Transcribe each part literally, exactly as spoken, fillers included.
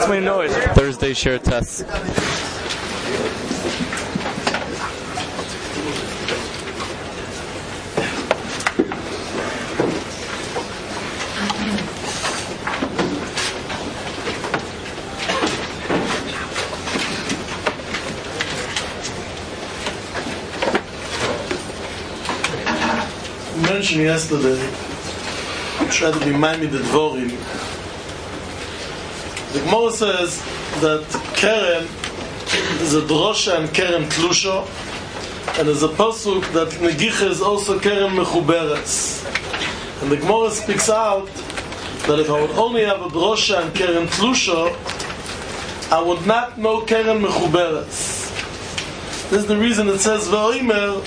What's my noise? Thursday share test. Mentioned yesterday, tried to remind me the Dvorim. The Gemara says that Keren is a drosha and Keren Tlusha, and there's a pasuk that Negicha is also Keren Mechuberes. And the Gemara speaks out that if I would only have a drosha and Keren Tlusha, I would not know Keren Mechuberes. This is the reason it says V'oimer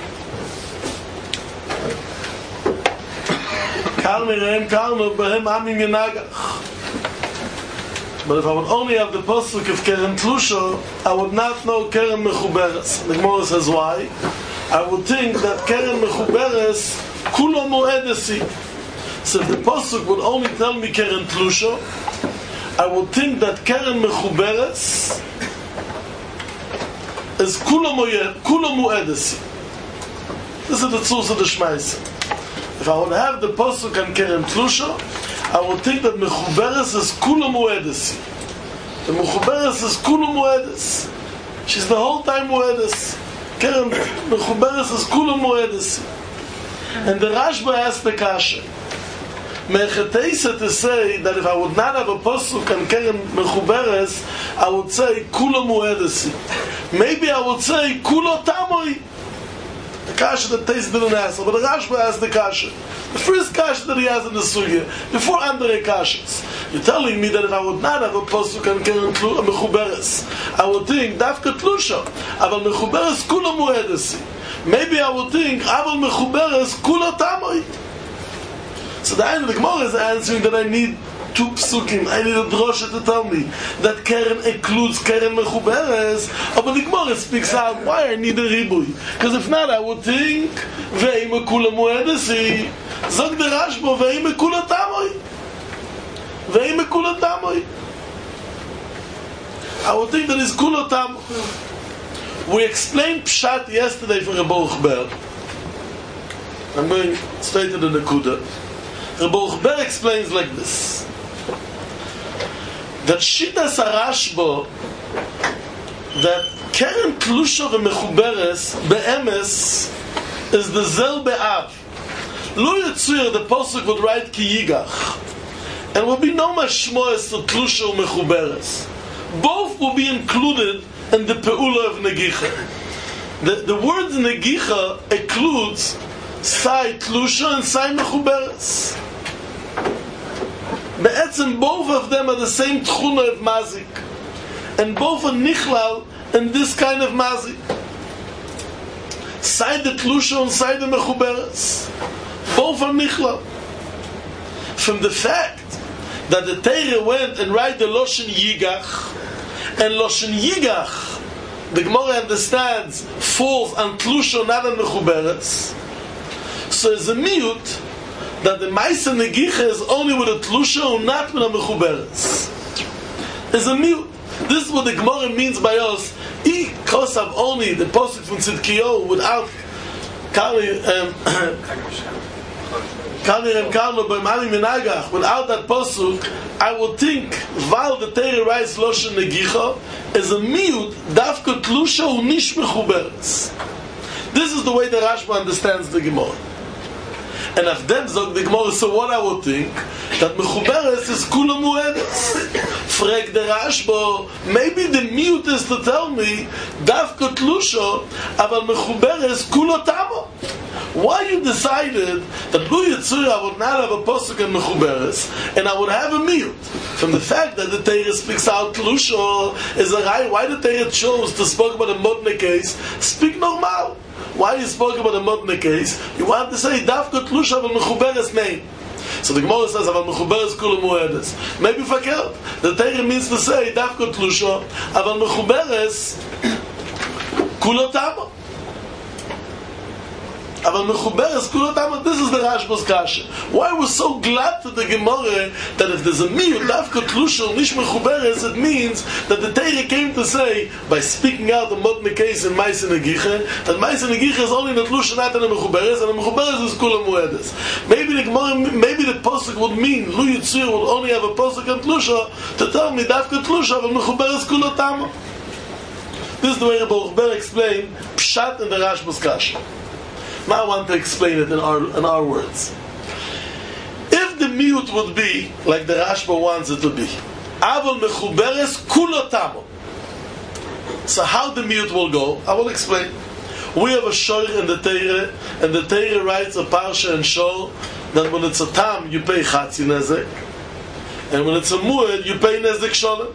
but if I would only have the pasuk of Keren Tlusha, I would not know Keren Mechuberes. The Gemara says why? I would think that Keren Mechuberes Kula Moedesi. So if the pasuk would only tell me Keren Tlusha, I would think that Keren Mechuberes is Kula Moedesi. This is the source of the Shmaisa. If I would have the pasuk and Keren Tlusha, I would think that Mechuberes is Kula Moedesi. The Mechuberes is Kula Moedes. She's the whole time Moedes. Keren Mechuberes is Kula Moedesi. And the Rashba asked the Kasha, Mecheteisa to say that if I would not have a pasuk and Keren Mechuberes, I would say Kula Moedesi. Maybe I would say Kula Tamoi. The kasha that Teis didn't answer, but the Rashba asked the kasha. The first kasha that he has in the sugya, before andere kashas. You're telling me that if I would not have a pasuk and Keren Mechuberes, I would think Dafka Tlusha, Aval Mechuberes Kula Moedesi. Maybe I would think Aval Mechuberes Kula Tamoi. So the end of the Gemara is answering that I need two psukim. I need a drosha to tell me that Keren includes Keren Mechuberes. But the Gemara speaks out why I need a ribui. Because if not, I would think Ve'ime Kula Moedesi. Zog the Rashba Ve'ime Kula Tamoi. Ve'ime Kula Tamoi. I would think that it's Kula Tamoi. We explained Pshat yesterday for Rebbe Uchber. I'm going straight to the Nekuda. Rebbe Uchber explains like this, that Shitas HaRashba, that Keren Tlusha v'Mechuberes be'emes is the Zel Be'av. Lo Yitzuyer, the Posuk would write Ki Yigach, and will be no mashmoes to Tlusha v'Mechuberes. Both will be included in the Pe'ula of Negicha. The, the word Negicha includes Sai Tlusha and Sai Mechuberes. Be'etzem, both of them are the same tchuna of mazik, and both are nichlal in this kind of mazik. Side the tlusha and side the mechuberes, both are nichlal. From the fact that the Torah went and write the loshen yigach, and loshen yigach, the Gemara understands, falls on tlusha, not on mechuberes. So it's a miut that the Maisa Negicha is only with a Tlusha and not with a Mechuberes. It's a mute. This is what the Gemara means by us. I kosav only the posuk from Tzidkiyahu without Kali Kali and Karlo by Mali Minagach, without that posuk, I would think while the Torah writes Loshen Negicha is a mute Dafka Tlusha and Nish Mechuberes. This is the way the Rashba understands the Gemara. And if then zog the Gemara, so what I would think, that Mechuberes is Kula Moedes. Frag the Rashba, maybe the mute is to tell me, Dafka Tlusha, aval Mechuberes Kula Tamo. Why you decided that Lu Yitzuri I would not have a posuk and Mechuberes, and I would have a mute? From the fact that the Torah speaks out Tlusha is a right. Why the Torah chose to speak about a Modne case? Speak normal. Why you spoke about the Modne case? You want to say Dafka Tlusha aval Mechuberes name. So the Gemara says aval Mechuberes Kula Moedes. Maybe fakir. The Torah means to say Dafka Tlusha aval Mechuberes Kula Tamo. Aber mechuberes kulatama, this is the Rashba's kasha. Why we're so glad to the Gemara that if there's a miyut dafka tlusha nish mechuberes, it means that the Torah came to say by speaking out the modern case in Ma'aseh Negicha that Ma'aseh Negicha is only in the tlusha, not in the mechuberes, and the mechuberes is kula muedes. Maybe the Gemara, maybe the posuk would mean Lu Yitzir would only have a posuk and tlusha to tell me dafka tlusha but mechuberes kulatama. This is the way Rebbe Ber explained pshat in the Rashba's kasha. Now I want to explain it in our in our words. If the miyut would be like the Rashba wants it to be, Aval mechuberes kulotamo. So how the miyut will go, I will explain. We have a shor in the Torah, and the Torah writes a parsha and shor that when it's a tam you pay chatzi nezek, and when it's a mued you pay nezek sholem.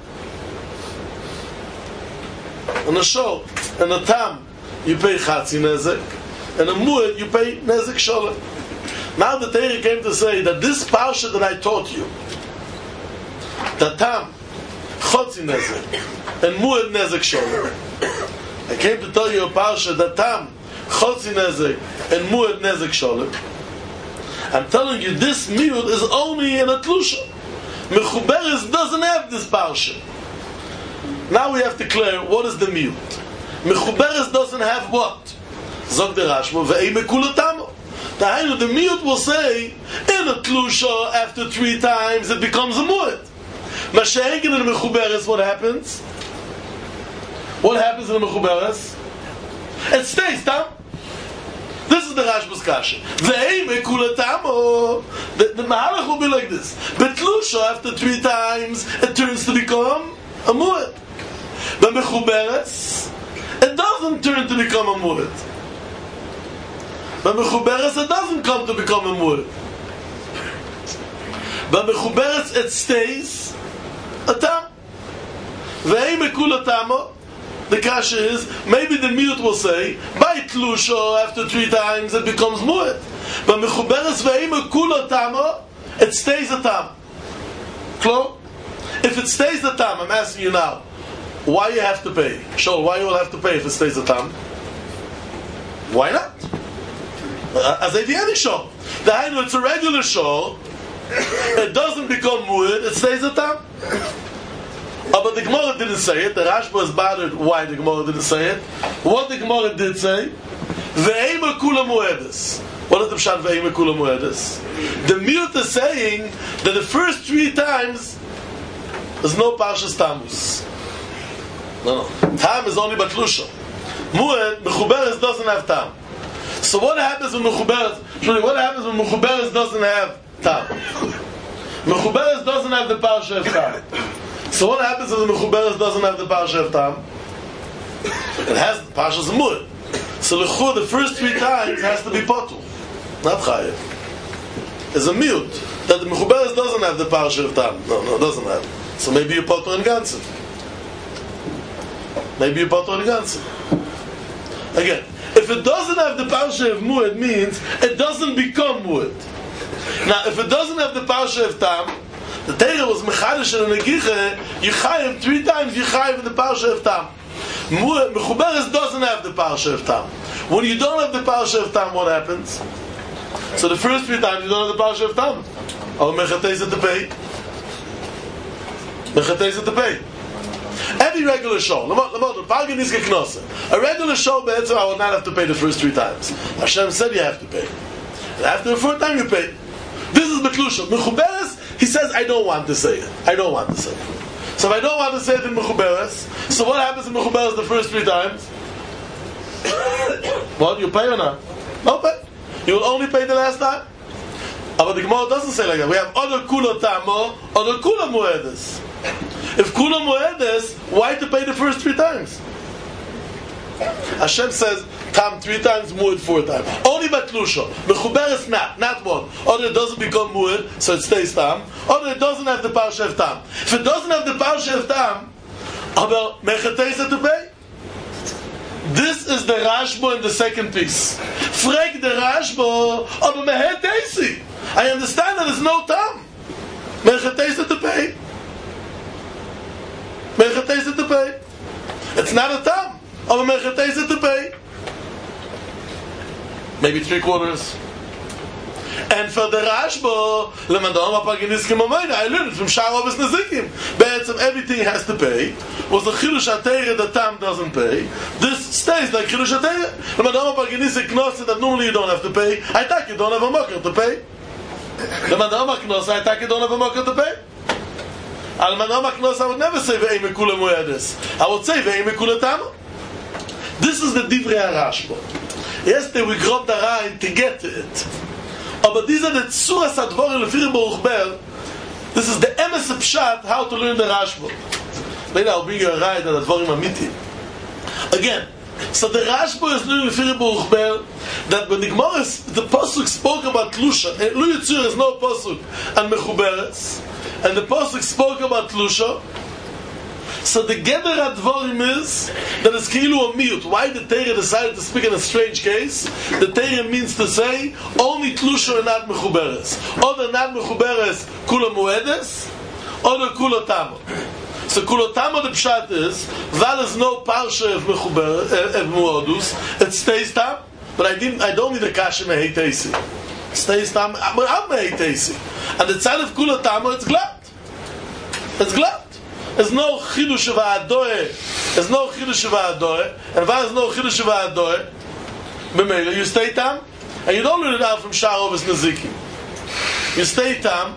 And a shor and a tam you pay chatzi nezek, and a mu'ed you pay nezek sholem. Now the Torah came to say that this parsha that I taught you, that tam chotzi nezek and mu'ed nezek sholem, I came to tell you a parsha that tam chotzi nezek and mu'ed nezek sholem. I'm telling you this miyut is only in a tlusha. Mechuberes doesn't have this parsha. Now we have to clear what is the miyut. Mechuberes doesn't have what? Zog the Rashba, ve'eime kulatamo. The miyut will say, in a tlusha, after three times, it becomes a mu'ed. Mashenkin in the mechuberes, what happens? What happens in the mechuberes? It stays tam. This is the Rashba's kasha. Ve'eime kulatamo. The, the mahalach will be like this. Betlusha, after three times, it turns to become a mu'ed. But mechuberes, it doesn't turn to become a mu'ed. But mechuberes it doesn't come to become a mu'ed. But mechuberes it stays a tam. Ve'eime kulatamo. The kasha is maybe the miyut will say by tlusha after three times it becomes mu'ed. But mechuberes ve'eime kulatamo it stays a tam. Klo? If it stays a tam, I'm asking you now, why you have to pay? Sure, why you will have to pay if it stays a tam? Why not? As a any show, the hainu it's a regular show. It doesn't become mu'ed. It stays a tam. Oh, but the Gemara didn't say it. The Rashba was bothered why the Gemara didn't say it. What the Gemara did say, ve'eime kula mu'edes. What is the pshat ve'eime kula mu'edes? The miyut is saying that the first three times there's no parshas tamus. No, no. Tam is only batlusha. Mu'ed, mechuberes doesn't have tam. So what happens when mechuberes? What happens when mechuberes doesn't have tam? Mechuberes doesn't have the parsha of tam. So what happens when mechuberes doesn't have the parsha of tam? It has the parsha of mu'ed. So l'chur the first three times has to be potul, not chayev. It's a miyut that the mechuberes doesn't have the parsha of tam. No, no, it doesn't have. So maybe you potul in ganzen. Maybe you potul in ganzen. Again, if it doesn't have the parsha of mu'ed, means it doesn't become mu'ed. Now, if it doesn't have the parsha of tam, the Torah was mechadish and negicha, you chayiv three times, you chayiv in the parsha of tam. Mechuberes doesn't have the parsha of tam. When you don't have the parsha of tam, what happens? So the first three times you don't have the parsha of tam. Oh, mechatez at the pay. Mechatez at the pay. Every regular show, a regular show, I would not have to pay the first three times. Hashem said you have to pay. And after the fourth time you pay. This is Betlusha. Mechuberes, he says, I don't want to say it. I don't want to say it. So if I don't want to say it in Mechuberes, so what happens in Mechuberes the first three times? What, you pay or not? No pay. You will only pay the last time. But the Gemara doesn't say like that. We have other kula tamo, other kula muedes. If kula muedes, why to pay the first three times? Hashem says tam three times, mued four times. Only batlusha. Mechuberes not, not one. Or it doesn't become mued, so it stays tam. Or it doesn't have the parsha of tam. If it doesn't have the parsha of tam, about mechatesa to pay. This is the Rashba in the second piece. Frek the Rashba, aber mechatesi. I understand that there's no tam. Mechatesa to pay. Mechatesa to pay. It's not a tam. Aber mechatesa to pay. maybe three quarters. And for the Rashba, Lemandom Apaginiskim Amayna, I learned it from Sharobis Nezikim. Be'etzem, everything has to pay. Was the Chilush HaTeireh the Tam doesn't pay. This stays like Chilush HaTeireh. Lemandom Apaginiskim Knosse that normally you don't have to pay. I think you don't have a mocker to pay. Lemandom Knosse, I think you don't have a mocker to pay. Al Lemandom Knosse, I would never say Ve'ei Mekula Moedes. I would say Ve'ei Mekula Tamo. This is the Divrei HaRashba. Yesterday we grabbed the Rhein to get to it. But these are the Tzuras HaDvorim Lefiri Baruch Ber. This is the Emes Pshat, how to learn the Rashba. Later I'll bring you a ride on the Dvorim Amiti. Again, so the Rashba is learning Lefiri Baruch Ber, that when the Gemara, the Pasuk spoke about Tlusha, and Lu Yitzur is no Pasuk, and Mechuberes, and the Pasuk spoke about Tlusha. So the Geder HaDvorim is that it's Kilu a Miyut. Why the Torah decided to speak in a strange case? The Torah means to say only Tlusha and not Mechuberes. Or the not Mechuberes Kula Moedes, or the Kula Tamo. So Kula Tamo the Pshat is Val is no Parsha of Mechuberes of Moedus. It stays tam, but I didn't. I don't need the Kasha Mehei Teisi. It stays tam, but I'm Mehei Teisi. And the side of Kula Tamo, it's glad. It's glad. There's no chidush of ha'adoe. There's no chidush of ha'adoe. And if there's no chidush of ha'adoe, b'meila, you stay tam, and you don't learn it out from Sharobis Nezikim. You stay tam,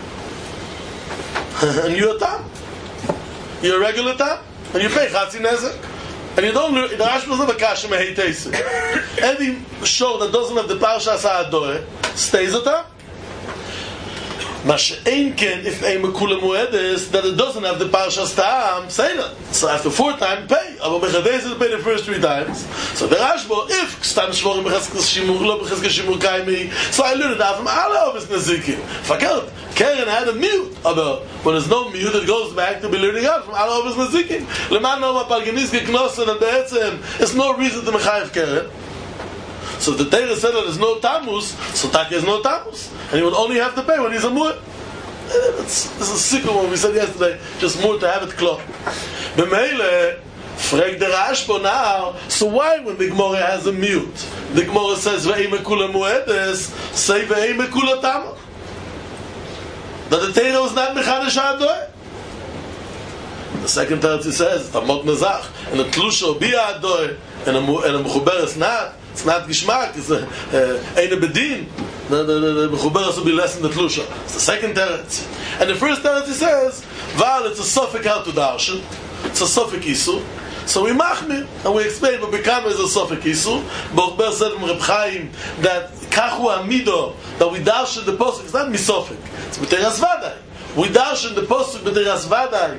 and you're tam. You're a regular tam, and you pay chatzi nezek. And you don't learn, the Rashba doesn't have a kasha mehei teisi. Any show that doesn't have the parshas ha'adoe stays a tam. Mash'enken, if a mekula moedes, that it doesn't have the parshas ta'am, say that. So after four times, pay. Aber mechadez is pay the first three times. So the Rashba, if stam shvorim b'chazkes shimur, lo b'chazkes shimur kaimi, so I learned it out from Allah of his nezikim. Fakert, Karen had a mute. Aber when there's no mute, it goes back to be learning out from Allah of his nezikim. Leman no mapalgeniske knossen and be'etzem, there's no reason to mechayev Karen. So the Torah said that there's no tamus, so Taka is no tamus. And he would only have to pay when he's a mu'ah. This is a sickle one we said yesterday, just more to have it clock. B'meile, frag the Rashba now, so why when the Gemara has a mute? The Gemara says, Ve'ei mekula mu'edes, say Ve'ei mekula tamach. That the Torah was not mechadesh ha'adoe. The second Teretz says, Tamot Nezach, and the Tlusha will be ha'adoe, and a mechuber is not. It's not Gishmak, it's a Eine Bedin. The Mechuberes will be less than the Tlusha. It's the second Teretz. And the first Teretz he says, Val, it's a Sofik how to darshan. It's a Sofik Isu. So we machmir, and we explain, but Bekama is a Sofik Isu. Borber said from Reb Chaim that Kachu Amido, that we darshan the Posuk, it's not Misofik. It's B'teras Vadai. We darshan the Posuk B'teras Vadai.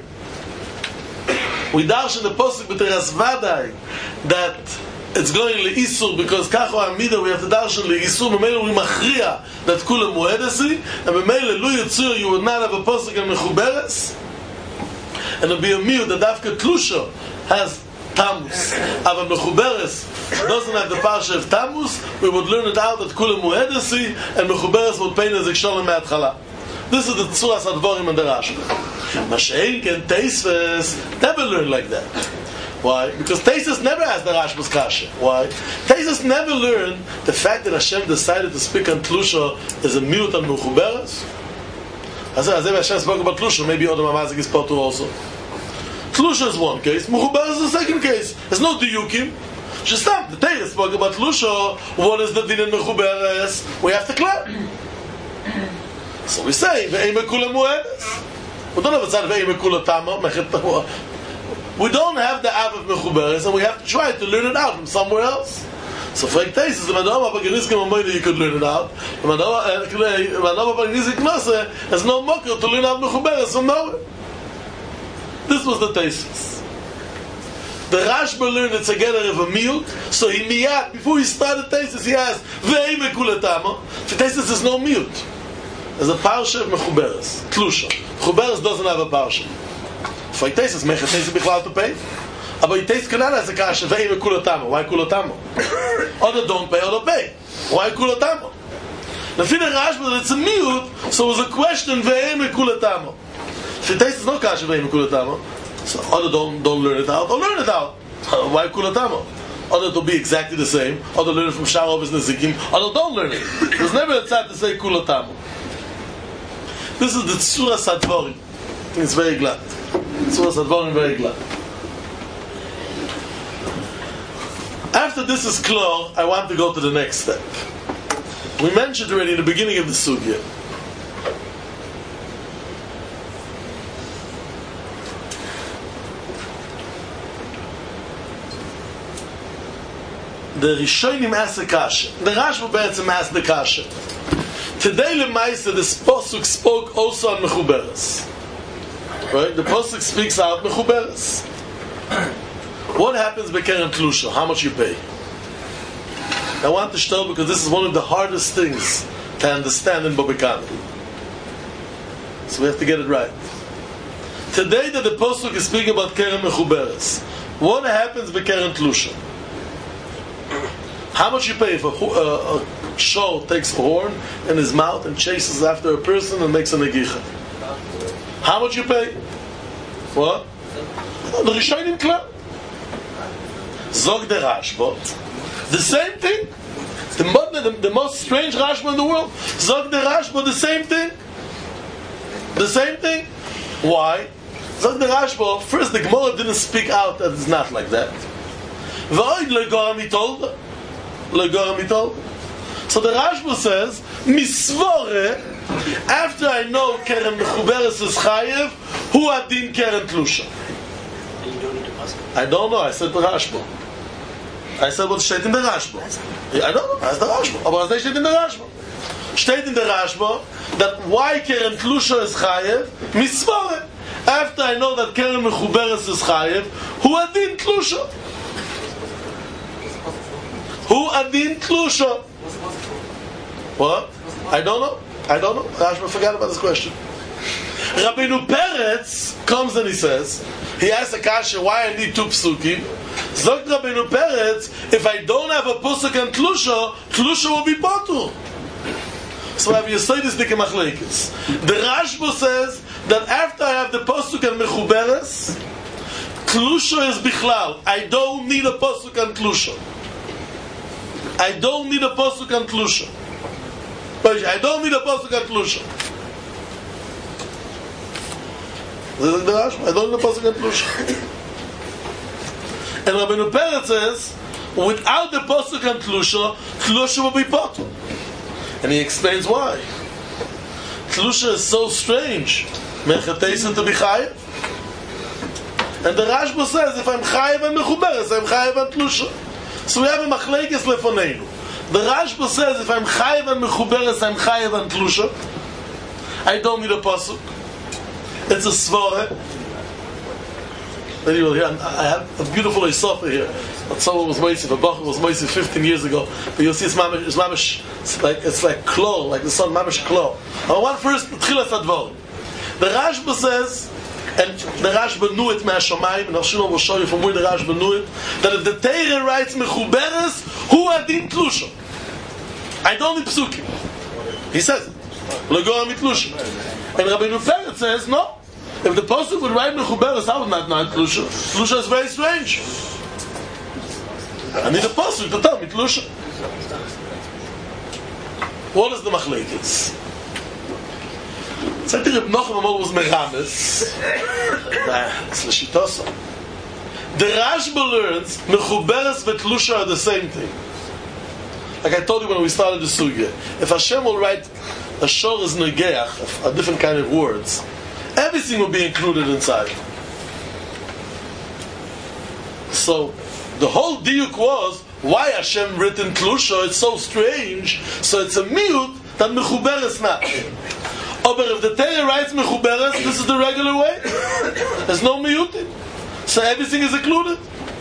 We darshan the Posuk B'teras Vadai. That it's going le'isur because kacho amida we have to darshan le'isur. B'meila we machria that kula muedesi, and b'meila lu yitzur you would not have a posuk and mechuberes, and it'll be a miu that dafka tlusha has tamus, aber mechuberes doesn't have the parsha of tamus. We would learn it out that kula muedesi and mechuberes would pay nezik shalom me'atchala. This is the tzuras hadvorim and the Rashba. Mashein ken Teisves never learn like that. Why? Because Taisus never asked the Rashba's kasha. Why? Taisus never learned the fact that Hashem decided to speak on Tlusha as a mute on Mechuberes. I said, as if Hashem spoke about Tlusha, maybe Odom HaMazik is part two also. Tlusha is one case, Mechuberes is the second case. There's no diyukim. Just stop. The Torah spoke about Tlusha. What is the din in Mechuberes? We have to clear. So we say, Ve'ei mekula mu'edes. We don't have a tzad Ve'ei mekula tama, mechet tama. We don't have the Av of Mechuberes, and we have to try to learn it out from somewhere else. So for Ektesis, the Madama Paganiskim Amoyda, you could learn it out. The Madama Paganiskim Nase has no mocker to learn out Mechuberes from nowhere. This was the Tesis. The Rashba learned it together of a mute, so he miyat, before he started Tesis, he asked, Ve'ei mekula tama. For Tesis, there's no mute. There's a parsha of Mechuberes, Tlusha. Mechuberes doesn't have a parsha. For Tesis, Mechet Tesis bichlal to pay. But Tesis cannot ask a kasha, Ve'ei mekula tama. Why kula tama? Other don't pay, other pay. Why kula tama? The Fina Rashba, it's a mute, so it was a question, Ve'ei mekula tama. For Tesis, no kasha, Ve'ei mekula tama. So other don't, don't learn it out, or learn it out. Why kula tama? Other will be exactly the same. Other learn it from Sharov's Nezikim. Other don't learn it. There's never a tzad to say Kula Tamu. This is the Tzura Sadvorim. It's very glad. Tzura Sadvorim very glad. After this is clear, I want to go to the next step. We mentioned already in the beginning of the sugya. The Rishonim asked the kasha. The Rashba Be'etzim asked the kasha. Today, Lemaisa, this Posuk spoke also on Mechuberes. Right? The Posuk speaks out Mechuberes. What happens by Keren Tlusha? How much you pay? I want to tell because this is one of the hardest things to understand in Bobekana. So we have to get it right. Today that the Posuk is speaking about Keren Mechuberes, what happens by Keren Tlusha? How much you pay if a, uh, a show takes a horn in his mouth and chases after a person and makes a negicha? How much you pay? What? The Rishonim klar. Zog the Rashba. The same thing. The, the, the most strange Rashba in the world. Zog the Rashba, the same thing. The same thing. Why? Zog the Rashba, first the Gemara didn't speak out that it's not like that. V'oid le'gora mitolda. Le'gora mitolda. So the Rashba says, Misvore, after I know Keren Mechuberes is Chayev, Hu Adin Keren Tlusha. I don't know, I said the Rashba. I said what steht in der Rashba. I don't know, that's the Rashba. Aber was steht in der Rashba? Steht in der Rashba that why Keren Tlusha is Chayev, Misvore. After I know that Keren Mechuberes is Chayev, Hu Adin Tlusha. Hu Adin Tlusha. What? I don't know. I don't know. Rashba forgot about this question. Rabbeinu Peretz comes and he says, he asks a kasha, why I need two psukim? Zok Rabbeinu Peretz, if I don't have a pusuk and Tlusha, Tlusha will be potur. So I have Yesodis Dike Machlekes. The Rashba says that after I have the pusuk and Mechuberes, Tlusha is bichlal. I don't need a pusuk and Tlusha. I don't need a posuk and tlusha. I don't need a posuk and tlusha. I don't need a posuk and tlusha. And Rabbeinu Peretz says, without the posuk and tlusha, tlusha will be potur. And he explains why. Tlusha is so strange. Mechateisen to be chayev. And the Rashba says, if I'm chayev and mechuberes, I'm chayev and tlusha. So we have a machlekes lefoneinu. The Rashba says, if I'm chayev and mechuberes, I'm chayev and tlusha. I don't need a pasuk. It's a svore. Then you will hear, I have a beautiful Esofa here. Someone was moisif, a Bachar was moisif fifteen years ago. But you'll see it's mamish, it's mamish, it's like, it's like klor, like the sun, mamish klor. I want first, tchilas advar. The Rashba says, and the Rashba knew it me'ashamayim, and Ashuna will show you from where the Rashba knew it, that if the Teire writes mechuberes, hu adin tlusha. I don't need psukim. He says it. L'gora mitlusha. And Rabbeinu Peretz says, no. If the pasuk would write mechuberes, I would not know tlusha. Tlusha is very strange. I need a pasuk to tell me tlusha. What is the machlekes? Sagt Reb Nochem Amol was merames. It's l'shitosa. The Rashba learns mechuberes and tlusha are the same thing. Like I told you when we started the sugya, if Hashem will write a shor is negeach, a different kind of words, everything will be included inside. So the whole diuk was why Hashem written tlusha. It's so strange. So it's a miut that mechuberes not. Oh, but if the Torah writes mechuberes, this is the regular way. There's no miutim. So everything is included.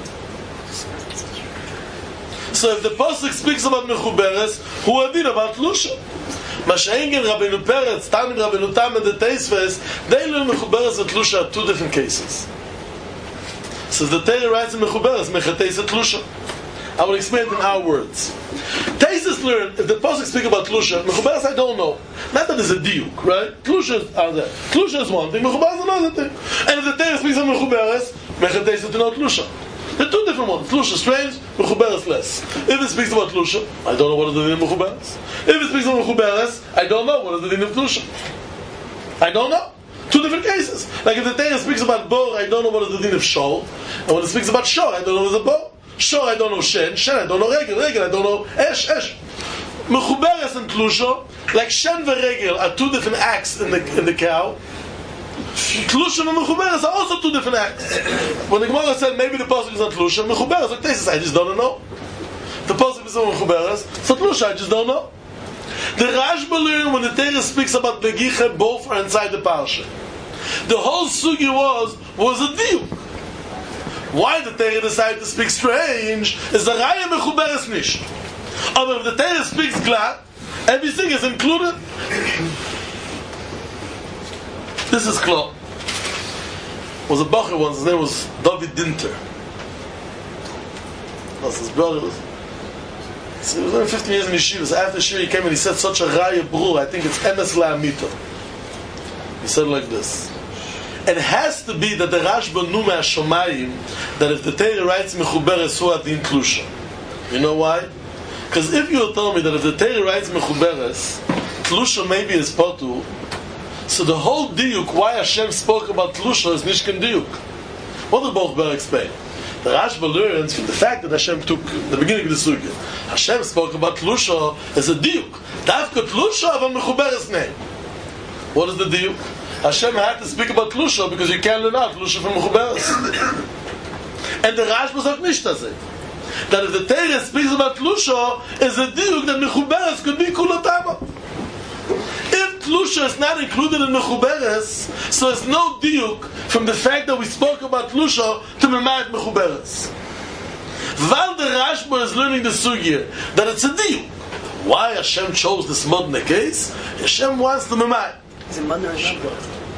So if the pasuk speaks about mechuberes, who adin about tlusha? Mashengen Rabbeinu Peretz, Tanim Rabbeinu Tam, and the Teisves, they learn mechuberes and tlusha are two different cases. So if the Torah writes in mechuberes, mechateis and tlusha. I will explain it in our words. Taisus learn, if the pasuk speak about tlusha, mechuberes I don't know. Not that there's a diuk, right? Tlusha are there. Tlusha is one thing, mechuberes is another thing. And if the Torah speaks of mechuberes, mechateis to know tlusha. There are two different ones. Tlusha strange, Mechuberes less. If it speaks about Tlusha, I don't know what is the din of Mechuberes. If it speaks about Mechuberes, I don't know what is the din of Tlusha. I don't know. Two different cases. Like if the Torah speaks about Bor, I don't know what is the din of Shor. And when it speaks about Shor, I don't know what is a Bor. Shor, I don't know Shen. Shen, I don't know Regel. Regel, I don't know Esh. Esh. Mechuberes and Tlusha, like Shen and Regel are two different acts in the in the cow. Tlusha and Mechuberes are also two different acts. When the Gemara said maybe the pasuk is on Tlusha, Mechuberes, like this, I just don't know. The pasuk is on Mechuberes, so Tlusha, I just don't know. The Rashba learned when the Torah speaks about Negicha, both are inside the parsha. The whole sugi was was a diuk. Why the Torah decided to speak strange is the Raya Mechuberes nish. But if the Torah speaks glad, everything is included. This is klar. Was a bacher once, his name was David Dinter. That's his brother. Was, so he was only fifteen years in yeshiva. So after Shir he came and he said such a raya brur, I think it's emes la'amita. He said like this. It has to be that the Rashba knew me'ashomayim that if the Torah writes mechuberes hu adin tlusha. You know why? Because if you tell me that if the Torah writes mechuberes, tlusha maybe is potu, so the whole diuk, why Hashem spoke about tlusha is nishkan diuk. What did Bochber explain? The Rashba learns from the fact that Hashem took the beginning of the sugya. Hashem spoke about tlusha as a diuk. Davka tlusha aval mechuberes name. What is the diuk? Hashem had to speak about tlusha because you can't learn out tlusha from mechuberes. And the Rashba sagt nicht das. That if the Torah speaks about tlusha, is a diuk that mechuberes could be kulatama. If tlusha is not included in mechuberes, so it's no diuk from the fact that we spoke about tlusha to memayat mechuberes. While the Rashba is learning the sugya that it's a diuk. Why Hashem chose this modern case? Hashem wants to memayat. Is it Madna or Shabbat?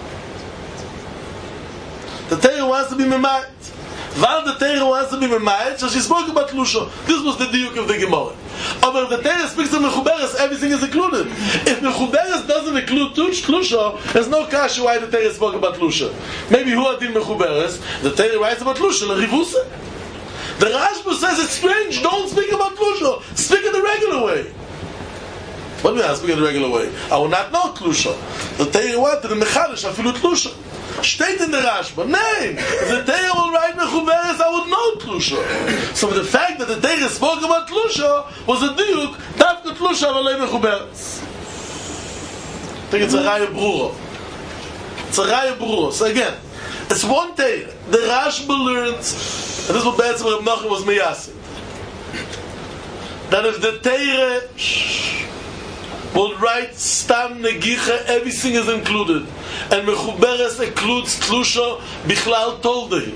The Torah wants to be memayat. While the Torah wants to be memayat, so she spoke about tlusha. This was the diuk of the Gemara. But if the Torah speaks to mechuberes, everything is included. If mechuberes doesn't include tlusha, there's no kasha why the Torah spoke about tlusha. Maybe who adin mechuberes? The Torah writes about tlusha, l'rivusa. The Rashba says it's strange. Don't speak about tlusha. Speak in the regular way. What do you mean? I speak in the regular way. I will not know tlusha. The Torah wanted the mechadish afilu tlusha. Steht in the Rashba. Nein! If the Torah will write mechuberes, I would know tlusha. So the fact that the Torah spoke about tlusha was a diuk, davka tlusha v'alei mechuberes. I think it's a raya brura. It's a raya brura. So again, it's one Torah. The Rashba learns, and this is what Be'etzim Reb Nachum was meyasid, that if the Torah will write stam negicha, everything is included. And mechuberes includes tlusha bichlal toldei.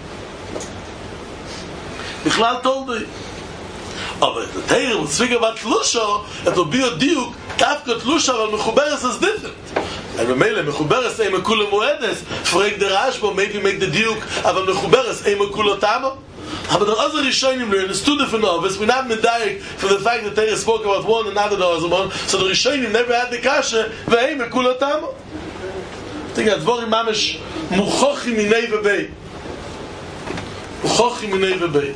Bichlal toldei. But if the Torah will speak about tlusha, it will be a diuk, tafka tlusha, but mechuberes is different. And remember, mechuberes ei mekula moedes, frag the Rashba, maybe make the diuk, but mechuberes ei mekula tama. But the other Rishonim learn, there's two different novels. We're not medayik for the fact that Torah spoke about one and not another one. So the Rishonim never had the kasha, ve'ei mekula tama. I think that's very mamish muchochi minei v'bei. Muchochi minei v'bei.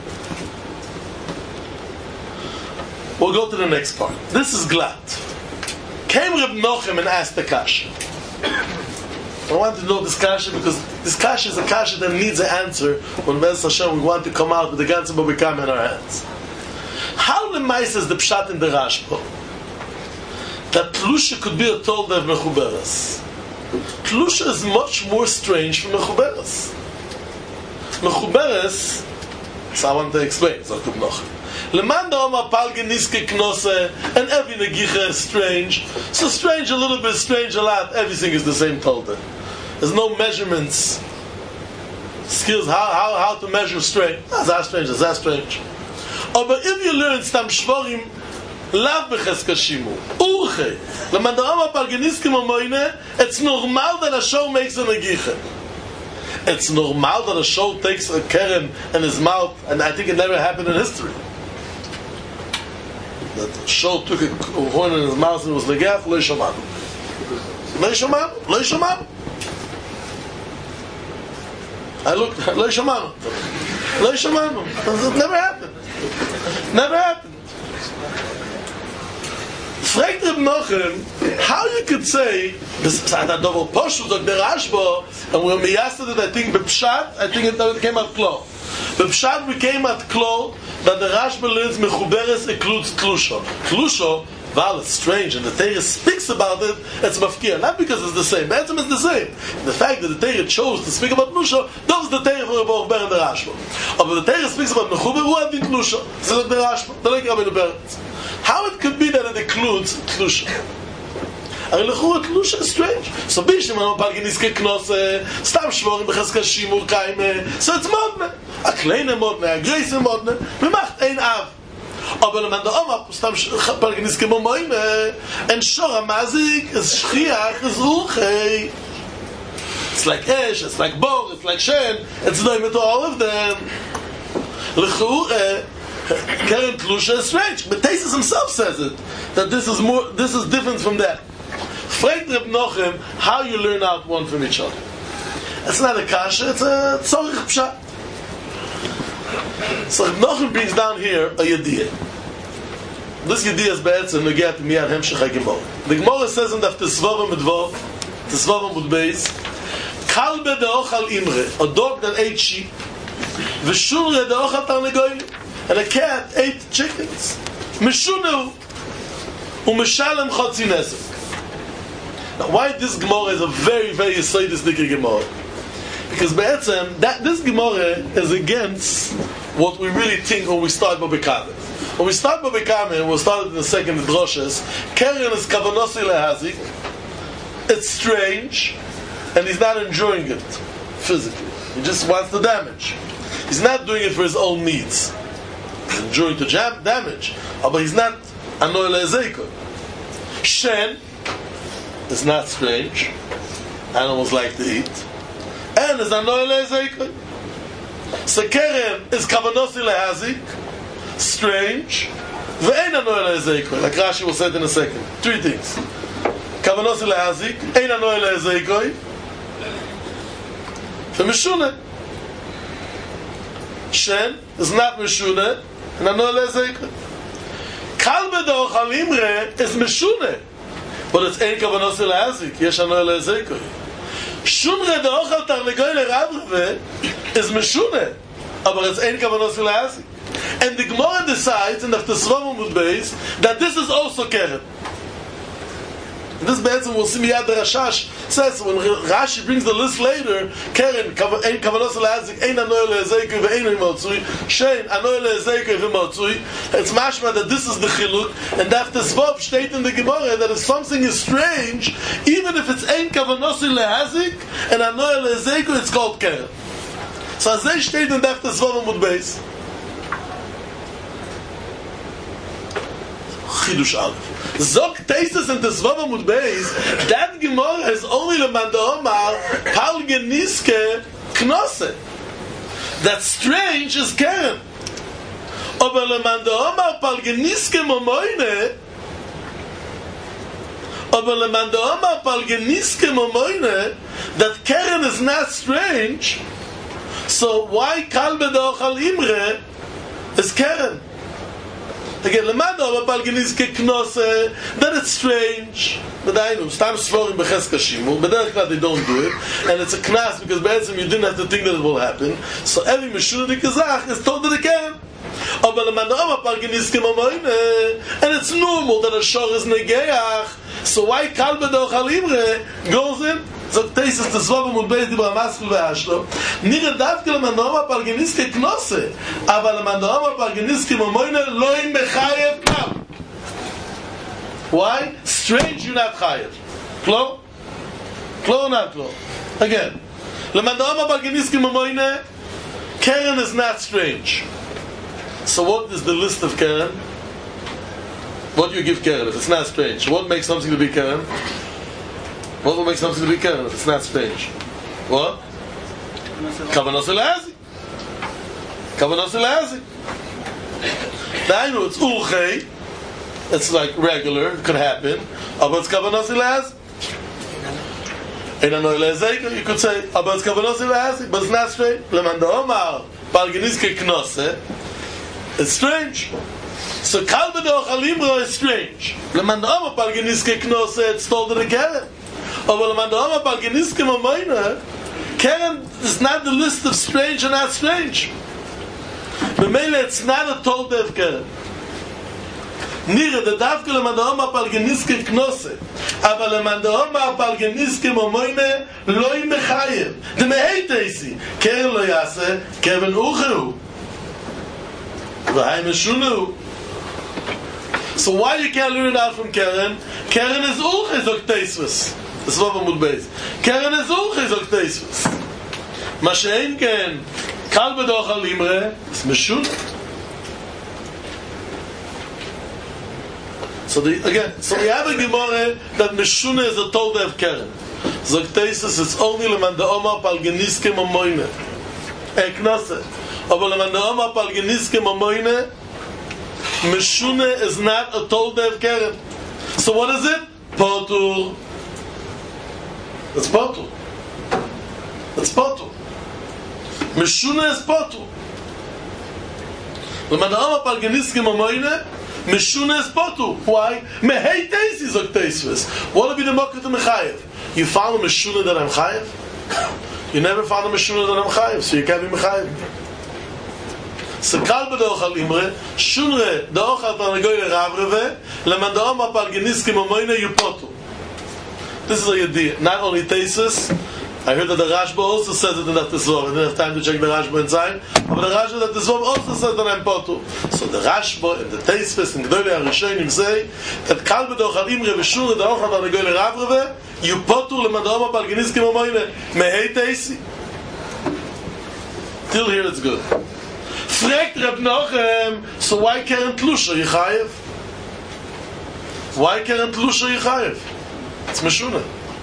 We'll go to the next part. This is glad. Came Reb Nochem and asked the kasha. I want to know this kasha because this kasha is a kasha that needs an answer when Be'ez Hashem we want to come out with the ganze Babikam in our hands. How the mice is the pshat in the Rashba that tlusha could be a told of mechuberes? Tlusha is much more strange from mechuberes. Mechuberes, so I want to explain. So Reb Nochem. Leman da'oma palge niske knose, and every negicha is strange. So strange a little bit, strange a lot. Everything is the same tolda. There's no measurements, skills how how how to measure strange. That's that strange. That's that strange. Oh, but if you learn stam shvorim, lav becheskashimu urche. Leman da'oma palge niske momoine. It's normal that a show makes a negicha. It's normal that a show takes a keren in his mouth, and I think it never happened in history. That Shaul took a horn in his mouth and it was legaf, lo yishamanu. Lo yishamanu, lo yishamanu. I looked, lo yishamanu. Lo Shamanu. It never happened. Never happened. Fragt Reb Nochem, how you could say, this is a double poshut, like the Rashba, and when we asked it, I think, Bepshat, I think it came out Klo. Bepshat, we came at Klo, that the Rashba learns, Mechuberes includes Klusho. Klusho, well, it's strange, and the Torah speaks about it, it's mafkir, not because it's the same, but it's the same. The fact that the Torah chose to speak about Klusho, does the Torah for Reb Ber and the Rashba. But the Torah speaks about Mechuber, who had been Klusho. So the Rashba, the like Rabbi Beretz. How it could be that it includes Tlusha? I mean, Tlusha is strange. So, Bishim, I'm going to get Knose, Stam Shvorim, Becheska Shimur, Kaime. So it's Modne. A kleine Modne, a greise Modne. We macht ein Av. Aber wenn man da Oma, Stam Palginiske Momoime, and Shora Mazik, is Shchiach, is Ruchei. It's like Esh, it's like Bor, it's like Shen, it's known to all of them. L'chureh, Keren Tlusha is strange, but Taisus himself says it, that this is more, this is different from that. Fragt Reb Nochem how you learn out one from each other. It's not a kasha, it's a tzorich pshat. So Reb Nochem brings down here a yediyah. This yediyah is be'etzem negeh to miyad hemshech HaGemorah. The Gemorah says in Daf Tesvarim Medvov, Tesvarim Mudbeis, Kalbe de'ochal imre, a dog that ate sheep, v'shulre de'ochal tarnegoyim, and a cat ate chickens. Meshunu u'meshalem chotzi nezek. Now, why this Gemara is a very, very Yesodistic Gemara? Because be'etzem, that this Gemara is against what we really think when we start Babekame. When we start Babekame, and we'll start it in the second droshes, Keren is kavanosi lehazik. It's strange, and he's not enjoying it physically. He just wants the damage. He's not doing it for his own needs. He's enjoying the jam- damage, but he's not anoy le'ezeiko. Shen is not strange. Animals like to eat. And is anoy le'ezeiko. So Keren is kavanosi lehazik, strange. Ve'ein anoy le'ezeiko. Like Rashi will say it in a second. Three things. Kavanosi lehazik, ein anoy le'ezeiko, ve'meshuneh. Shen is not meshuneh, and anoy le'ezeiko. Kalbe de'ochal imre is meshuneh, but it's ein kavanosi lehazik. Yesh anoy le'ezeiko. Shunre de'ochal tarnegoy le'ravreve is meshuneh, but it's ein kavanosi lehazik. And the Gemara decides in the Tesvarim Mudbeis that this is also Keren. This be'etzem we'll see miyad the Rashash says when Rashi brings the list later, Keren ein kavanos lehazik, ein anoy le'ezeiko ve'ein motzui, shein anoy le'ezeiko ve'motzui. It's mashma that this is the chiluk, and that the Tesvav state in the Gemara that if something is strange, even if it's ein kavanos lehazik and anoy le'ezeiko, it's called Keren. So as they state in that Tesvav Mudbeis. Chidush Aleph. Zok Teisus and Tesvav Amud Beis, that Gemara is only Lemanda Omar Pal Geniske Knose. That strange is Keren. Aber Lemanda Omar Pal Geniske Momoine, Aber Lemanda Omar Pal Geniske Momoine, that Keren is not strange. So why Kalbe De'ochal Imre is Keren? Again, lemado but balgeniske knose, that it's strange. But I know, stam shvorim becheska shimur, but they don't do it, and it's a knas because be'etzem you didn't have to think that it will happen. So every meshudik kazach is told that it can. Aber lemado but balgeniske momoine, and it's normal that a shor is negeach. So why kalbe de'ochal imre goes in? So Teisus Tesvarim und Beis Dibra Maskul ve'ashlo. Nire davke lemandoma palgeniske knose, aber lemandoma palgeniske momoine loim bechayev kam. Why? Strange, you're not chayev. Klo? Klo or not klo? Again. Lemandoma palgeniske momoine, Keren is not strange. So what is the list of Keren? What do you give Keren if it's not strange? What makes something to be Keren? What will make something to be Keren if it's not strange? What? Kavanos lehazik. Kavanos lehazik. Now I know it's ulchei. It's like regular. It could happen. But it's kavanos lehazik. Ein anoy lehazik. You could say, but it's kavanos lehazik. But it's not strange. Lemanda Omar Palgeniske Knosse, it's strange. So Kal B'Doch Alimra is strange. Leman Da'ama Palgeniske Knosse, it's told in the Keren. But Leman Da'ama Palgeniske Mamoyne, Keren is not the list of strange and not strange. B'meile, it's not a told of Keren. Nire, the Davke Leman Da'ama Palgeniske Knosse, aber Leman Da'ama Palgeniske Mamoyne, Loi Mechayev. The Meheitesi, Keren lo Yase, Keren Uchehu. V'hai Meshunu. So why you can't learn it out from Keren? Keren is Uche, Zog Teisvus. Das war von Mutbeis. Keren is Uche, Zog Teisvus. Mashein Ken, Kal B'Doch Alimre, is Meshunu. So the, again, so we have a Gemara that Meshuna is a Tolda of Keren. Zog Teisvus, it's only Leman Da'oma Palgeniske Mamoyne. Eknase. Aber Leman Da'oma Palgeniske Mamoyne, Meshuna is not a Tolda of Keren. So what is it? Potur. It's Potur. It's Potur. Meshuna is Potur. Leman Da'oma Palgeniske Mamoyne, Meshuna is Potur. Why? Mehei Teisi Zog Teisvus. What will be the Mokkah to Mechayev? You found a Meshuna that I'm Chayev? You never found a Meshuna that I'm Chayev, so you can't be Mechayev. So Kal B'Doch Alimre, Shunre, Da'och Al-Tanagoy Ravreve, Leman Da'oma Palgeniske Mamoyne, you Potur. This is a idea. Not only Tesis, I heard that the Rashba also says it in that Tesvov. I didn't have time to check the Rashba inside, but the Rashba that Tesvov also says that I'm Potur. So the Rashba and the Tesis and Gdolei HaRishonim say that Kal B'Doch Alimre, Shunre, Da'och Al-Tanagoy Ravreve, you Potur Leman Da'oma Palgeniske Mamoyne, Mehei Teisi. Till here it's good. Fragt Reb Nochem, so why Keren Tlusha Yechayev? Why Keren Tlusha Yechayev? It's Meshuna.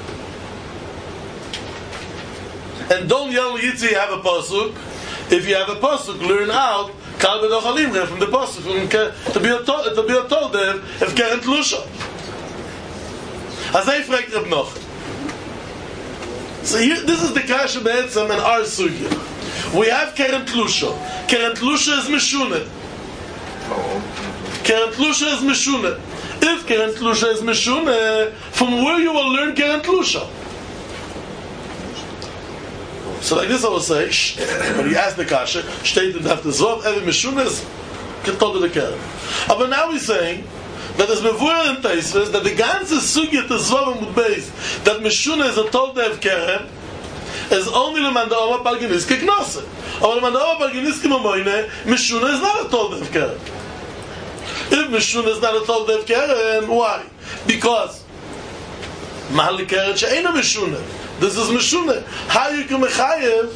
And don't yell Yitzi you have a pasuk. If you have a pasuk, learn out Kal B'Doch Alimre from the pasuk to be a to, to be a Toldev of Keren Tlusha. As I fragt Reb Nochem. So here, this is the Kasha Be'etzem and our sugya. We have Keren Tlusha. Keren Tlusha is Meshuna. Keren Tlusha is Meshuna. If Keren Tlusha is Meshuna, from where you will learn Keren Tlusha? So like this I will say, when you ask the Kasha, steht in Daf Tezvov, every Meshuna is told to the Keren. But now we're saying that there's Mevurah in Teisves, that the ganze Sugya Tezvov and Mutbeis, that Meshuna is a told of Keren, is only Leman Da'oma Palgeniske Knosse. Or Leman Da'oma Palgeniske Mamoyne, Meshuna is not a told of Keren. If Meshuna is not a told of Keren, why? Because Mahali Keren she'eina Meshuna. This is Meshuna. How you can Mechayev?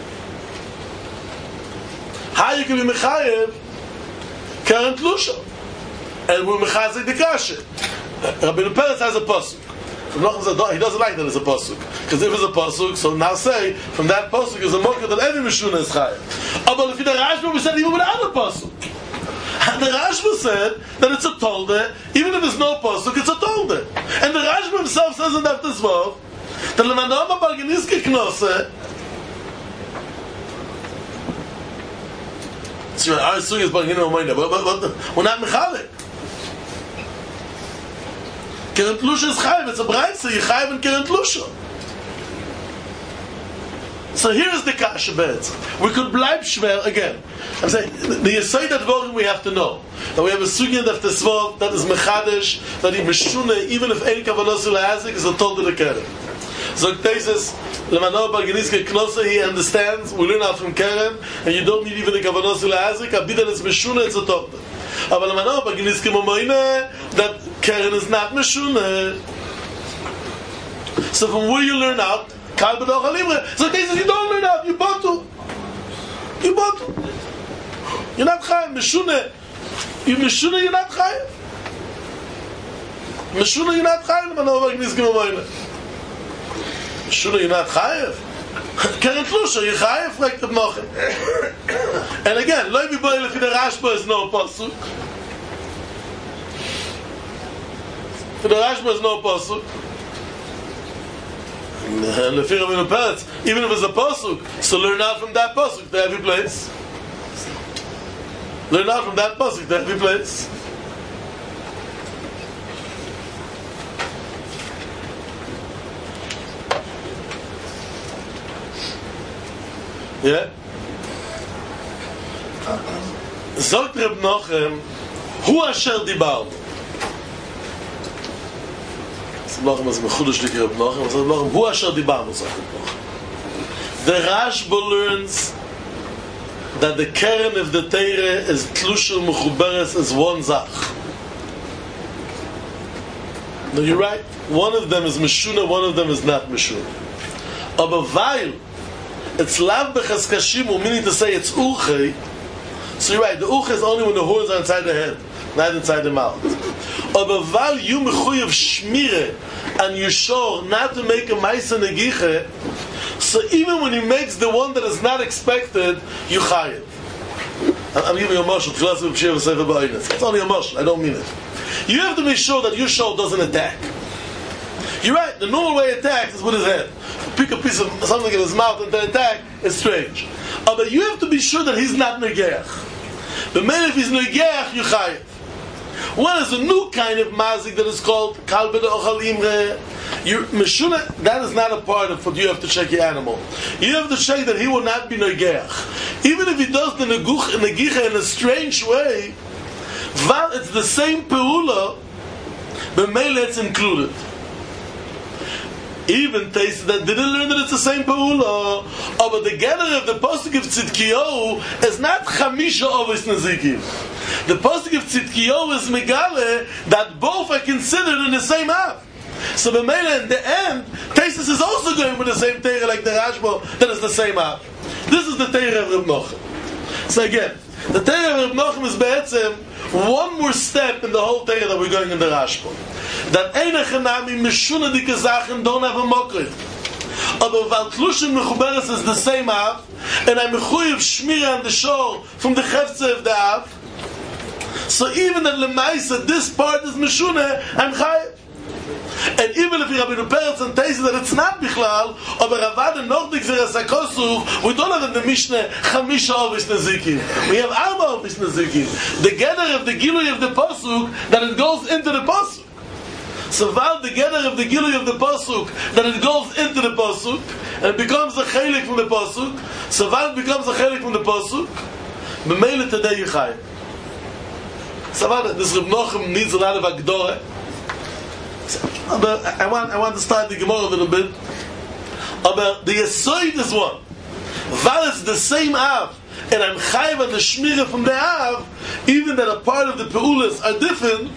How you can be Mechayev? Keren Tlusha. And we're Mechazik the Kasha. Rabbeinu Peretz has a pasuk. He doesn't like that it's a pasuk, because if it's a pasuk, so now say from that pasuk is a mocker that every Meshuna is chayav. Oh, but if the Rashba we said even without a pasuk, and the Rashba said that it's a tolde, even if there's no pasuk, it's a tolde. And the Rashba himself says in that Tesvov that Leman Da'oma Palgeniske Knosse. So our sugi is Palgeniske Mamoyne, but we're not mechalik. Keren Tlusha is Chayev, it's a Braitze, you Chayev in Keren Tlusha. So here is the Kasha Be'etzem. We could bleib schwer again. I'm saying, the Yesod Advarim we have to know. That we have a Sugya of Tesvov, that is Mechadesh, that in Meshuna, even if Ein Kavanos Le'azik, is a told of the Keren. Zog Tesis, Leman Da'oma Palgeniske Knosse, he understands, we learn out from Keren, and you don't need even the Kavanos Le'azik, Abida it's Meshuna, it's a told. Aber Leman Da'oma Palgeniske Mamoyne, that Keren is not Meshuna. So from where you learn out, Kal B'Doch Alimre. So they say you don't learn out, you Potur. You Potur. You're not Chayev. Meshuna. You Meshuna, you're not Chayev. Meshuna, you're not Chayev. Leman Da'oma Palgeniske Mamoyne. Meshuna, you're not Chayev. Keren Tlusha, you're Chayev, fragt Reb Nochem. And again, Loi B'Boil if the Rashba is no pasuk. For the Rashba is no pasuk. And Lefi Rabbeinu Peretz, even if it's a pasuk, so learn out from that pasuk to every place. Learn out from that pasuk to every place. Yeah? Sagt Reb Nochem, Hu asher dibarnu. Sagt Nochem, das ist ein gutes Stück Reb Nochem, sagt Nochem, Hu asher dibarnu, sagt Reb Nochem. The Rashba learns that the kern of the Torah is Tlusha Mechuberes is one Zach. No, you're right. One of them is Meshuna, one of them is not Meshuna. Aber weil it's Lav B'Chaskashimu, meaning to say it's Uchei, so you're right, the Uchei is only when the horns are inside the head, not inside the mouth. Aber weil you mechuyev shmire and you sure not to make a Maisa Negiche, so even when he makes the one that is not expected, you chayev. I'm giving you a mashal. It's only a mashal. I don't mean it. You have to make sure that your show doesn't attack. You're right. The normal way he attacks is with his head. Pick a piece of something in his mouth and then attack is strange. Uh, but you have to be sure that he's not negeach. But maybe if he's negeach, you chayev. One is a new kind of mazik that is called kalbe de ochal imre. You meshuna, that is not a part of what you have to check your animal. You have to check that he will not be negeach. Even if he does the negicha in a strange way, val it's the same peula, but mele it's included. Even Taisa that didn't learn that it's the same peula, but the gather of the pasuk of Tzidkiyahu is not chamisha ovis nezikim. The pasuk of Tzidkiyahu is megale that both are considered in the same av. So the mele in the end, Taisus is also going with the same Torah like the Rashba that is the same av. This is the Torah of Reb Nochem. So again, the Torah of Reb Nochem is be'etzem one more step in the whole Torah that we're going in the Rashba. That eine Chanami Meshuna dike Sachen don't have a mokrit. Aber weil Tlushin Mechuberes is the same av, and I'm mechuyev shmira on the shore from the Chefze of the av, so even that Lemaisa, this part is Meshuna, I'm chayev. And even if you have in Peretz and Teisi that it's not Bichlal, or Ravad and Nordik Zeresakosu, we don't have in the Mishnah Chamisha Ovis Nezikim. We have Arba Ovis Nezikim. The gather of the Gilui of the Pasuk, that it goes into the Pasuk. So while the gather of the Gilui of the Pasuk, that it goes into the Pasuk, and it becomes a Chelik from the Pasuk, so while it becomes a Chelik from the Pasuk, B'meile Tadei Yichai. So while this Reb Nochem needs a lot of Agdorah, but I want I want to start the Gemara a little bit. But the Yesoid is one. While it's the same Av, and I'm chayiv on the Shmira from the Av, even that a part of the Peulas are different,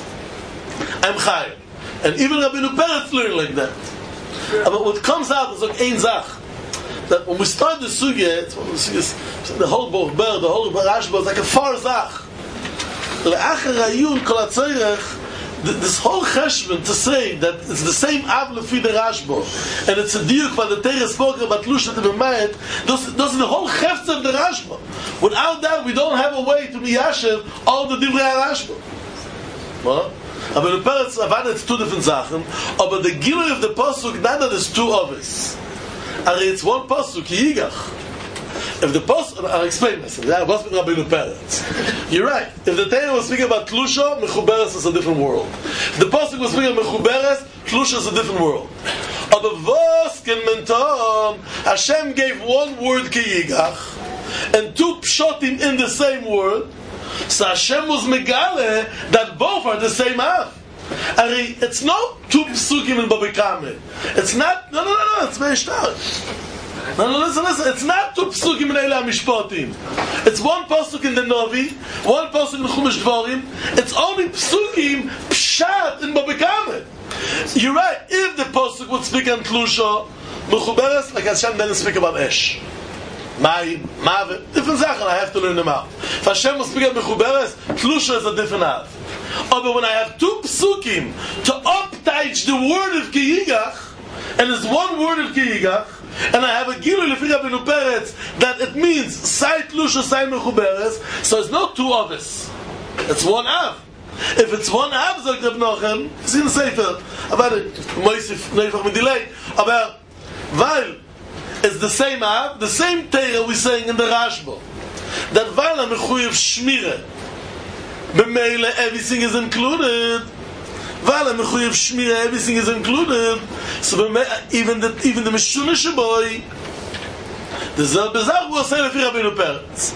I'm chayiv. And even Rabbeinu Peretz learned like that. But what comes out is like ein zach. That when we start the Sugya, it's one of the Sugyas, the whole Boch Ber, the whole Rashba is like a far zach. Le'achar hayun kol hatzorech, this whole cheshbon to say that it's the same av lefi the Rashba and it's a diuk by the Torah spoke about Lusha to be made, those, those are the whole chefts of the Rashba. Without that we don't have a way to be yashiv all the divrei Rashba. What? Aber the Peretz Avad, it's two different Sachen, but the Gilui of the Pasuk, not that it's two of us. And it's one Pasuk, Yigach. If the Pasuk, I'll explain this. I was with Rabbeinu Peretz. You're right. If the Torah was speaking about Tlusha, Mechuberes is a different world. If the Pasuk was speaking about Mechuberes, Tlusha is a different world. Aber was can menton? Hashem gave one word Kiyigach and two Pshotim in the same word. So Hashem was megale that both are the same av. Ari, it's not two psukim in Babikame. It's not. No, no, no, no. It's very stark. No, no, listen, listen. It's not two psukim in Eila Mishpatim. It's one pasuk in the Novi, one pasuk in Chumash Dvarim. It's only psukim pshat in Babikame. You're right. If the pasuk would speak on Tlusha, Mechuberes, like Hashem didn't speak about Esh. My, my, different Sachen, I have to learn them out. If Hashem will speak at Mechuberes, Tlusha is a different av. Oh, but when I have two psukim to uptage the word of Kiyigach, and it's one word of Kiyigach, and I have a Gilui Lefi Rabbeinu Peretz that it means Sai Tlusha, Sai Mechuberes, so it's not two of us. It's one av. If it's one av, sagt Reb Nochem, it's in the Sefer, about it, Moisif, Neifach Medilei, about, weil, it's the same av, the same Torah we're saying in the Rashba. that Vala Mechuyev Shmire, B'meile, everything is included. Vala Mechuyev Shmire, everything is included. So even the even the Meshuna Shaboy, the Zel Bezach will say Lefi Rabbeinu Peretz.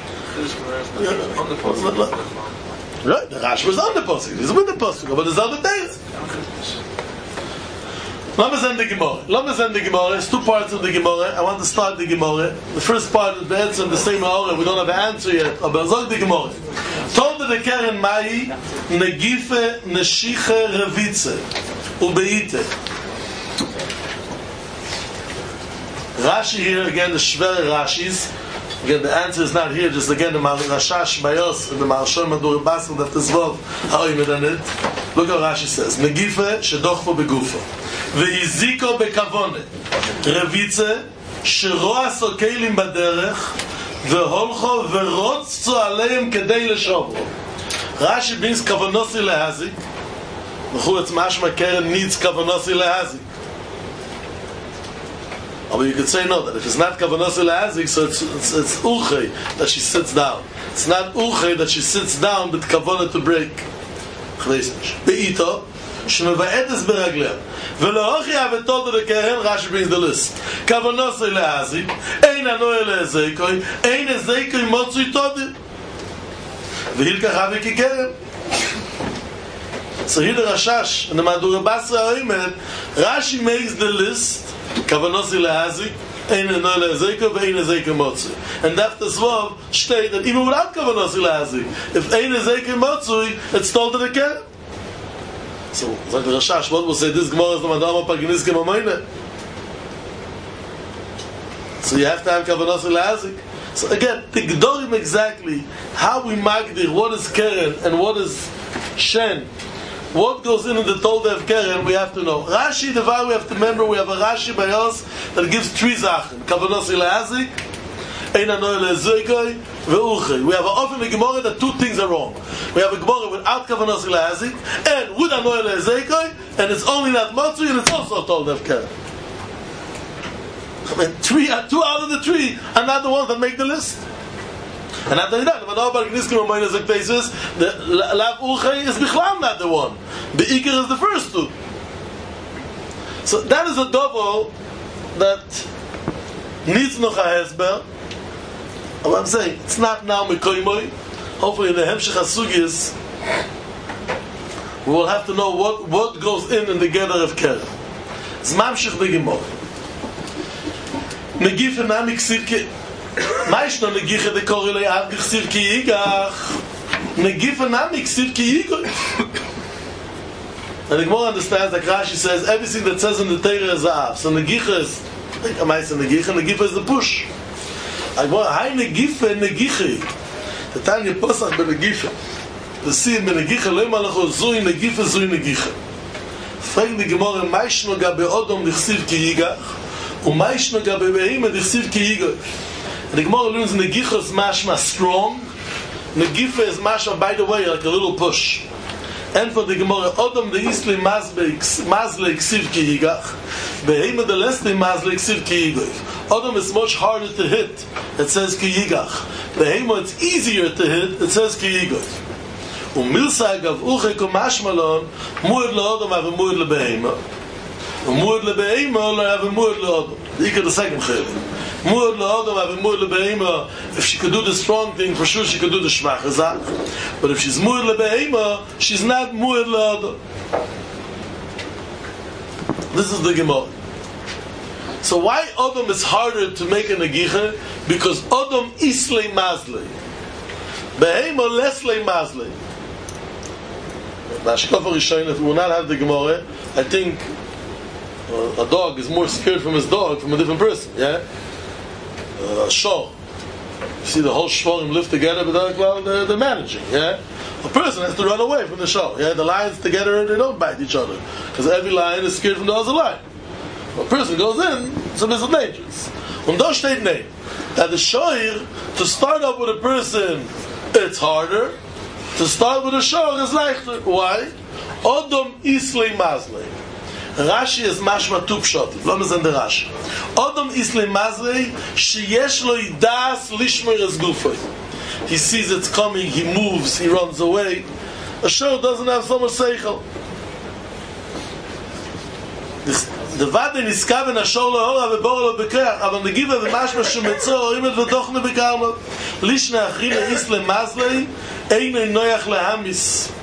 Right, the Rashi was on the Pasuk. He's with the Pasuk, but the Zel Bezach. Let me send the Gemara. Let me send the Gemara. It's two parts of the Gemara. I want to start the Gemara. The first part is the answer in the same hour. We don't have an answer yet. But I'll start the Gemara. Told the Keren Mai Negife Neshiche Revitze Ubeite. Rashi here again. The Shver Rashis. Again, the answer is not here. Just again the Rashash Bayos and the Maharshon Madur Basel that is Vov. How you made on it? Look what Rashi says. Negife Shedochpo Begufo. והזיקו בכוונה רביצה שרוע סוקלים בדרך והולכו ורוצו עליהם כדי לשובו. רש"י means כוונוסי להזיק, בחוץ משמע קרן needs כוונוסי להזיק. But you could say no, that if it's not כוונוסי להזיק, so it's, it's, it's urchei that she sits down. It's not urchei that she sits down but כוונה to break. באיתו שמבעטס ברגליה ולא הוכיח ותולדו לקרן. רש"י brings the list כוונוסי להזיק אין הנוער להזיקוי אין הזיקוי מוצוי תודי והילקח אבי כקרן. So here the Rashash and the Madura Basra Oimed, Rashi makes the list כוונוסי להזיק אין הנוער להזיקוי ואין הזיקוי מוצוי, and after Zvav state that even without כוונוסי להזיק, if אין הזיקוי מוצוי, it's told to the Keren. So, like the Rashash, what will say, this Gemara is the Madama Paginis Gemamoine. So you have to have Kavanos Lazik. So again, the Gdorim exactly, how we magdir, what is Keren and what is Shen, what goes in in the Tolda of Keren, we have to know. Rashi, the Var, we have to remember, we have a Rashi by us that gives three Zachen. Kavanos Lazik, Ein Anoy Lezoikoi, Ve'uchei. We have an often a Gemara that two things are wrong. We have a Gemara without Kavanos Lazik, and with Anoy Lezoikoi, and it's only not Matzui, and it's also told of Keren. I mean, three, two out of the three are not the ones that make the list. And after that, the Madama Paginiskim Amoyne Zek Teisus, the Lav Uchei is Bichlam not the one. Be'ikir is the first two. So that is a double that needs noch a hesber. What I'm saying, it's not now Mekoimoy. Hopefully in the Hemshech HaSugis we will have to know what, what goes in in the gather of Keren. It's Mamshech Begimor. Negife Nami Ksiv Ki Maishno Negiche de Korile Ad Ksiv Ki Yigach Negife Nami Ksiv Ki Yigach. And the Gemara understands that Rashi says everything that says in the Torah is Za'av. So Negiche is I might say Negiche, Negife is the push. I go, hi Negife, Negiche. The Tanya Posach be Negife. The Sim be Negiche, Loi Malacho, Zui Negife, Zui Negiche. Frag the Gemara, Maishno Gabe Odom Dichsiv Ki Yigach, U Maishno Gabe Behime Dichsiv Ki Yigach. And the Gemara learns Negiche is mashma strong, Negife is mashma, by the way, like a little push. And for the Gemara, Odom the Isli Mazle Ksiv Ki Yigach, Behime the Lesli Mazle Ksiv Ki Yigach. Odom is much harder to hit. It says Ki Yigach. Behemo it's easier to hit. It says Ki Yigach. Umilsa gav uche kumashmalon muad leodom have a muad lebehemo. Muad lebehemo lo have a muad leodom. You get the second chilek. Muad leodom have a muad lebehemo. If she could do the strong thing, for sure she could do the shmach hazak. But if she's muad lebehemo, she's not muad leodom. This is the Gemara. So why Odom is harder to make a Negiche? Because Odom islei mazlei. Behemo leslei mazlei. Now, Shkofa Rishon, if we will not have the Gemara, I think uh, a dog is more scared from his dog from a different person, yeah? Uh, a shor. You see the whole shvorim live together, but they're, well, they're, they're managing, yeah? A person has to run away from the shor, yeah? The lions together, they don't bite each other. Because every lion is scared from the other lion. A person goes in, so there's a dangerous. Und da steht name that the shoir, to start up with a person, it's harder. To start with a shoir is leichter. Why? Odom islei mazlei. Rashi is mashma two pshatim. Lo mezen the Rashi. Adam is lemazrei sheyesh lo yidas lishmer es gufay. He sees it's coming, he moves, he runs away. A shor doesn't have so much seichel. The vade niskaven a shor le'ora ve'bor lo bekeach, aber negiva v'mashma shemetzor imet v'dochne bekarmo. Lishne achile is lemazrei einei noyach lehamis.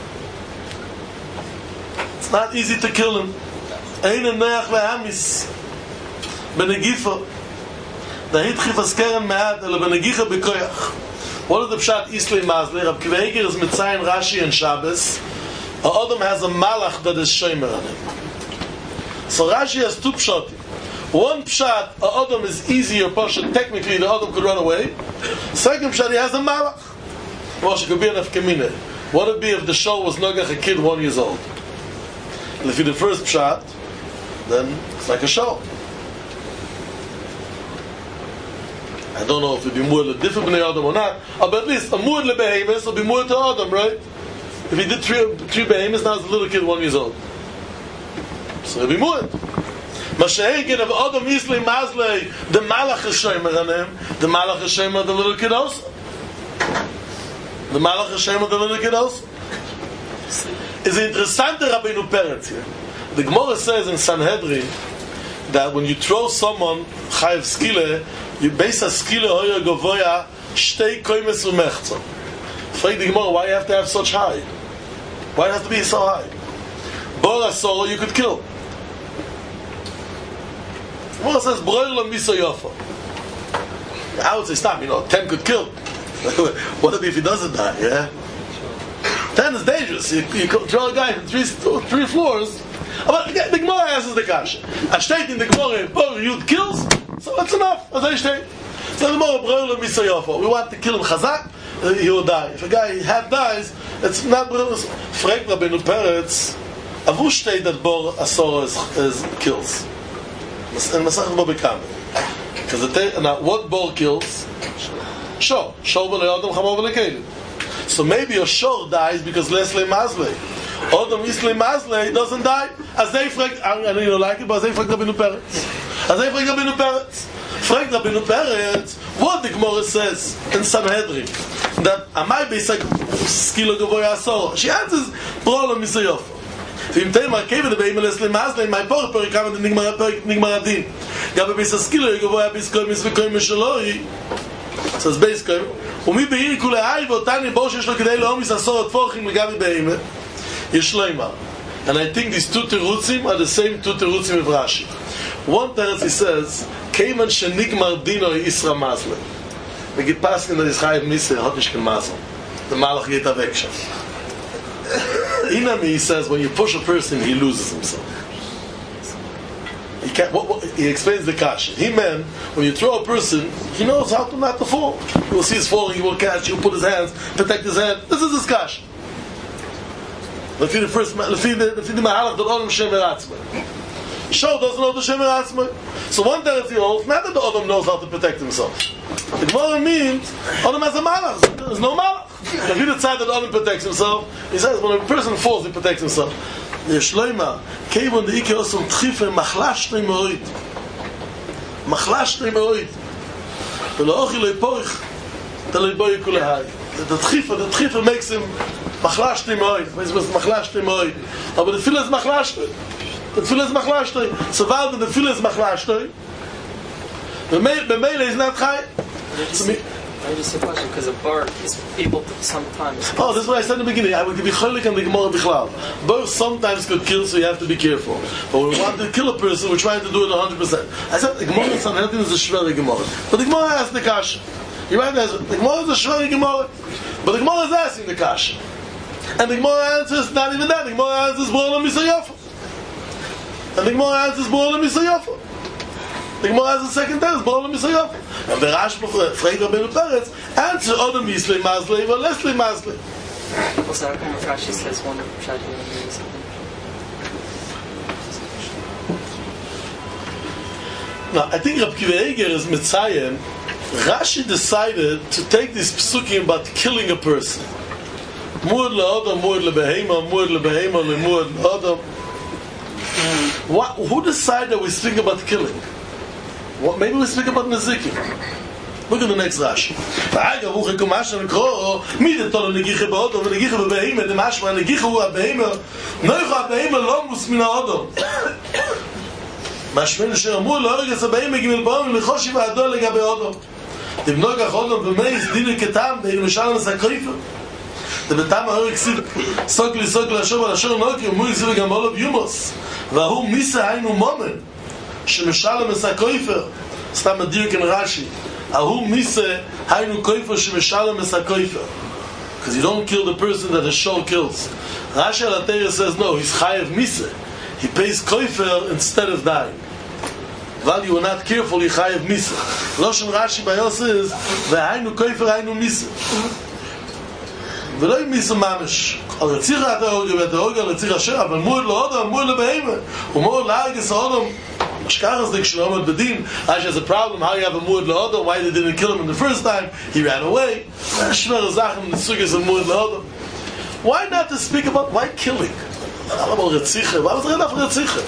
It's not easy to kill him. Einei noyach lehamis. Benegifa. Da hit chifas keren me'at, ele benegicha bekoyach. What is the pshat Islay Mazli? Rab Kiva Eiger is mitzayin Rashi and Shabbos. A Adam has a malach that is shomer on him. So Rashi has two pshat. One pshat, a Adam is easier portion. Technically, the Adam could run away. Second pshat, he has a malach. Well, she could be an afkamine. What would it be if the show was nogach a kid one years old? And if you're the first pshat, then it's like a show. I don't know if it'll be more different than Adam or not, but at least a more lebehemis will be more to Adam, right? If he did three three behemis, now it's a little kid one years old, so it'll be more. Mashiach of Adam Islay Mazley, the Malach is shomer on him. The Malach is shomer the little kid also. The Malach is shomer the little kid also. It's interesting, Rabbeinu Peretz here. The Gemara says in Sanhedrin that when you throw someone chayav skile, you base a skile hoya gavoya shtei koimes umechza. Frag the Gemara, why you have to have such high? Why it has to be so high? Bora solo you could kill. Gemara says broir lo miso yofa. I would say stop. You know, ten could kill. What if he doesn't die? Yeah, ten is dangerous. You, you throw a guy from three three floors. But the Gemara answers the kasha. A state in the Gemara, Bor Yud kills, so that's enough. As I state. So the Gemara, Broil and Misoyofo. We want to kill him chazak, he will die. If a guy half dies, it's not Broil. Frek Rabbeinu Peretz, Avu state that Bor Asor is, is kills. And Masach Bo Bekame. Because now what Bor kills? Shor. Shor b'le Adam Chamo b'le Kelim. So maybe a shor dies because Leslie Mazley. Adam Islay Mazley doesn't die. As they frag, I know you don't like it, but as they frag Rabbeinu Peretz. As they frag Rabbeinu Peretz. Frag Rabbeinu Peretz, what the Gemara says in Sanhedrin, that Amai Beisak Skilo Gavoya Asor. She answers, Brolo Misayof. V'im Teimar Kevin, the Beimel Leslie Mazley, my poor Perikam, the Nigmar Adin. Gabe Beisak Skilo Gavoya Biskoy Misvikoy Mishaloi. So it's basically, ומי בעיר כולי היי ואותני בור שיש לו כדי לאומיס עשור התפורכים לגבי בהימה יש לומר. And I think these two terutzim are the same two terutzim of Rashi. One teretz he says כיוון שנגמר דינו ישרה מזלה נגיד פסקין that is חייב מיסר hat nicht kein Masel. The Malach geht weg schon. Inami he says when you push a person he loses himself. He can't, what, what, he explains the kasha. He meant when you throw a person, he knows how to not to fall. You will see he's falling, he will catch, he will put his hands, protect his head. This is his kasha. Lefi the first, lefi the lefi the mahalach that Adam shemer atzmai. Shor doesn't know the shemer atzmai. So one day he holds, not that the Adam knows how to protect himself. The Gemara means Adam has a malach. There's no malach. Lefi the side that Adam protects himself. He says when a person falls, he protects himself. יש לומר, כיוון דאיקי עושים דחיפה מחלשתי מאוד. מחלשתי מאוד. ולא אוכי לא יפורך, תלוי בו יקולי היי. The דחיפה, the דחיפה makes him מחלשתי מאוד. מחלשתי מאוד. אבל the tefillah is מחלשתי. The tefillah is מחלשתי. So while the tefillah is מחלשתי, במילא is not chai. I just a question because a bar is able to sometimes. Oh, this is what I said in the beginning. I would be cholik and the Gemara bichlal. Both sometimes could kill, so you have to be careful. But when we want to kill a person, we're trying to do it one hundred percent. I said the Gemara in Sanhedrin is a shveri Gemara, but the Gemara asks the kasha. You right there. The Gemara is a shveri Gemara, but the Gemara is asking the kasha, and the Gemara answers not even that. The Gemara answers B'olam Misayofa, and the Gemara answers B'olam Misayofa. The Gemara has a second test, B'olam Misayofa. And the Rashi Freit Rabbeinu Peretz answer Adam Islay Mazley or Leslie Mazley. What's that? Rashi says one Rashi or something. Now, I think Rab Kiva Eiger is Mitzayim. Rashi decided to take this psukim about killing a person. Muad le'adam, muad le'behema, muad le'behema, le'muad le'adam. What, who decided that we speak about killing? What, maybe we speak about Nezikim. Look at the next Rashi. V'agav hu chekumash nekro mide tolo negiche be'odom v'negiche be'beheime demashma negiche hu ha'beheime noicha ha'beheime lo mus min ha'odom mashmin asher amru lo erges ha'beheime gimel ba'om lechoshi v'adol legabe odom לבנו כך אודום ומייס דינו כתם ואילו משל מסקריפה זה בתם ההוא הכסיב סוק לי סוק לשוב על אשר נוקי ומוי הכסיב גם אולו ביומוס והוא מיסה היינו מומן שמשל מסקריפה סתם מדיר כאן רש"י ההוא מיסה היינו קריפה שמשל מסקריפה because you don't kill the person that the shol kills Rashi al Atayah says no he's chayev misa he pays koifer instead of dying while you are not careful, you chayev misa. Loshen Rashi Bayos is ve'hainu koifer hainu misa. V'lo misa mamish. Al retzira atahoga ve'atahoga al retzira asher, אבל מועד לאודom, מועד לבהמה. ומועד להרגס האודom. Shkaras dik shlomot bedin. Rashi has a problem. How you have a mועד לאודom? Why they didn't kill him in the first time? He ran away. Shmer zachem nitsugis of mועד לאודom. Why not to speak about why killing? Alabal retzicha. Why was it enough retzicha?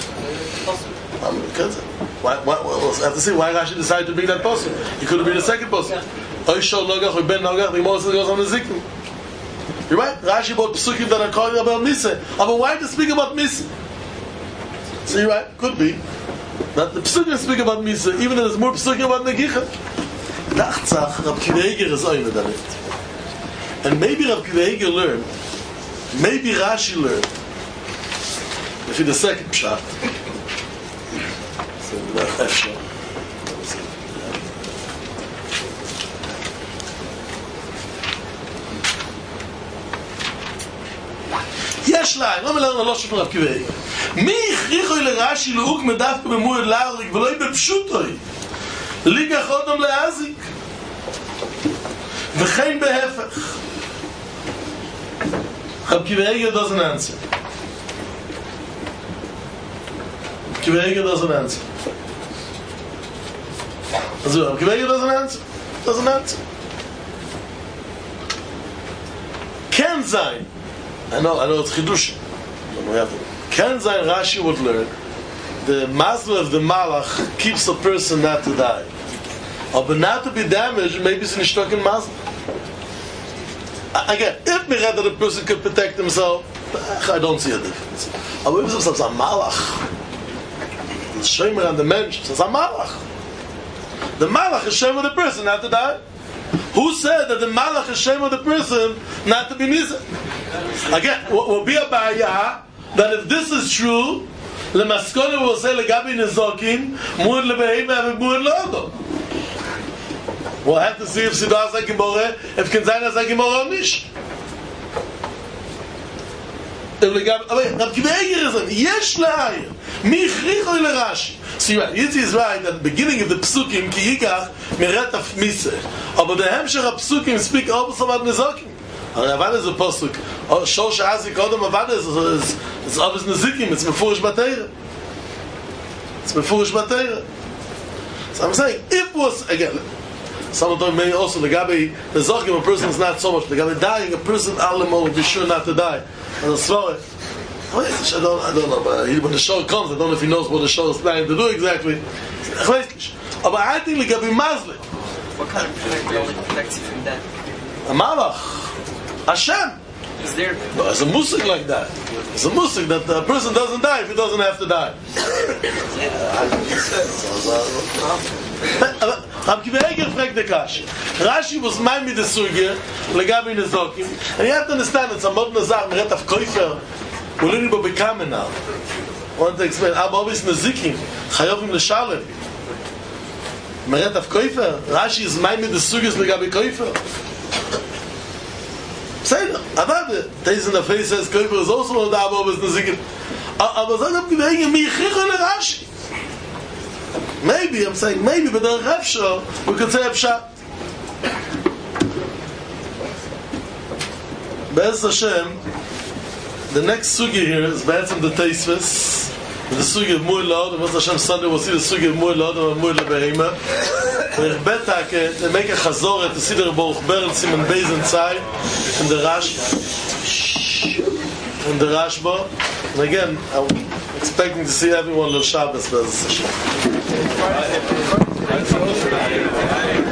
Why, why, well, I have to see why Rashi decided to bring that person. He could have been the second person. Oishol Nogach or Ben Nogach, the Moses goes on the Zikr. You're right. Rashi brought Pesukim that are calling about Misa. But why to speak about Misa? So you're right. Could be. That the Pesukim speak about Misa, even though there's more Pesukim about Negicha. Nachtzach, Rav Kiva Eger is oimed on it. And maybe Rav Kiva Eger learned, maybe Rashi learned, if in the second pshat, יש לה, אני לא מלארנו לא שפר רב קיבי מי הכריחוי לרש"י להוג מדווקא במועד להריג ולא בפשוטוי ליגח אודום להזיק וכן בהפך רב קיבי Eger doesn't answer רב קיבי Eger doesn't answer Also, Rab Kiva Eger doesn't answer. Doesn't answer. Can sein. I know, I know it's Chidush. Can sein Rashi would learn the mazel of the Malach keeps a person not to die. But not to be damaged, maybe it's nicht in mazel. Again, if we read that a person could protect himself, I don't see a difference. But if it's a Malach, the Shemer and the Mensch, it's a Malach. The Malach is shame of the person not to die. Who said that the Malach is shame of the person not to be Nisa? Again, will be a baya that if this is true, the Maskona will say legabi nezokin muad lebeheime and muad leodom. We'll have to see if Siddhar is Gemore, if Kenzana is Gemore or Nish. If legabi, I mean, Rav Kiva Eger is an yesh le'ayim mi chrichoi le'Rashi. See, right, Yitzi is right at the beginning of the Psukim, ki yikach meretaf miseh. But the Hemshech of Psukim speak also about Nezokim. Avad is a Pasuk. Shor she'azik odom Avad is it's obvious Nezikim. It's Mefurish Bateira. It's Mefurish Bateira. So I'm saying, if was, again, someone told me also, the Gabi, the Zokim, a person is not so much. The Gabi dying, a person, Alamo, will be sure not to die. And it's sorry. I don't, I don't know, but when the show comes, I don't know if he knows what the show is planning to do exactly. But I think like be Muslim. What kind of protection only protects you from death? A Malach, Hashem. Is there? No, it's a musik like that. It's a musik that a person doesn't die if he doesn't have to die. Rab Kiva Eger fragt the Kashi. Rashi was mine with the Sugya, legabi nezokim, and you have to understand it's a modern Zach, meret of Koifer. We're learning about becoming now. I want to explain. Abba obis nezikim, chayovim l'shalem. Meret of Koifer. Rashi is mine with the Sugyas legabi Koifer. Say it. Avada. Taste in the face says Koifer is also one of the Abba obis nezikim. Abba zog Rab Kiva Eger mi yichicho l'Rashi. Maybe, I'm saying maybe, but the Rav Shah, we could say Pshat. Be'ez Hashem, the next sugi here is Be'etzim the Teisves, the sugi of Mu'il La'od, and Be'ez Hashem Sunday we'll see the sugi of Mu'il La'od and Mu'il Le'Beheima. We'll betake, to make a chazor, to see the Baruch Ber, and Simon Beis inside, and the Rashi. and the Rashba. And again, I'm expecting to see everyone on Shabbos.